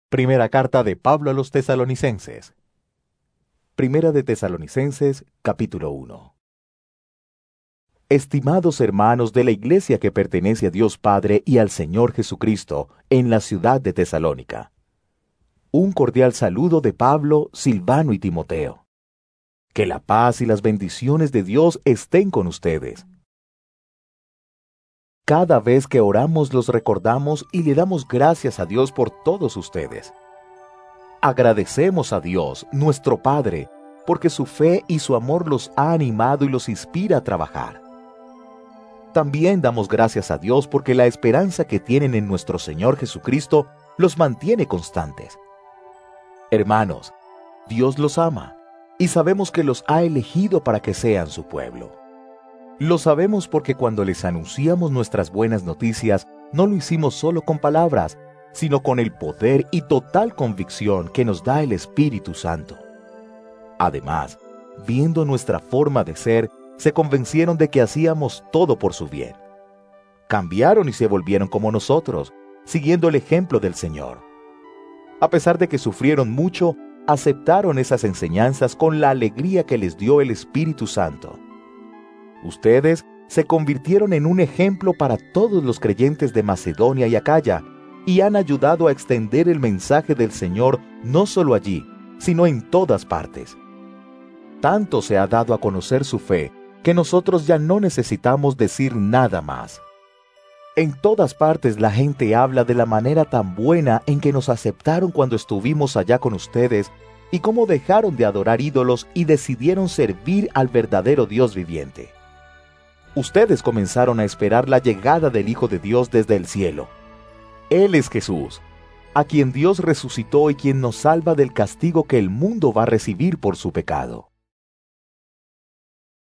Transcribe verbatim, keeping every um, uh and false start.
Primera carta de Pablo a los Tesalonicenses. Primera de Tesalonicenses, capítulo uno. Estimados hermanos de la iglesia que pertenece a Dios Padre y al Señor Jesucristo, en la ciudad de Tesalónica. Un cordial saludo de Pablo, Silvano y Timoteo. Que la paz y las bendiciones de Dios estén con ustedes. Cada vez que oramos los recordamos y le damos gracias a Dios por todos ustedes. Agradecemos a Dios, nuestro Padre, porque su fe y su amor los ha animado y los inspira a trabajar. También damos gracias a Dios porque la esperanza que tienen en nuestro Señor Jesucristo los mantiene constantes. Hermanos, Dios los ama y sabemos que los ha elegido para que sean su pueblo. Lo sabemos porque cuando les anunciamos nuestras buenas noticias, no lo hicimos solo con palabras, sino con el poder y total convicción que nos da el Espíritu Santo. Además, viendo nuestra forma de ser, se convencieron de que hacíamos todo por su bien. Cambiaron y se volvieron como nosotros, siguiendo el ejemplo del Señor. A pesar de que sufrieron mucho, aceptaron esas enseñanzas con la alegría que les dio el Espíritu Santo. Ustedes se convirtieron en un ejemplo para todos los creyentes de Macedonia y Acaya, y han ayudado a extender el mensaje del Señor no solo allí, sino en todas partes. Tanto se ha dado a conocer su fe, que nosotros ya no necesitamos decir nada más. En todas partes la gente habla de la manera tan buena en que nos aceptaron cuando estuvimos allá con ustedes, y cómo dejaron de adorar ídolos y decidieron servir al verdadero Dios viviente. Ustedes comenzaron a esperar la llegada del Hijo de Dios desde el cielo. Él es Jesús, a quien Dios resucitó y quien nos salva del castigo que el mundo va a recibir por su pecado.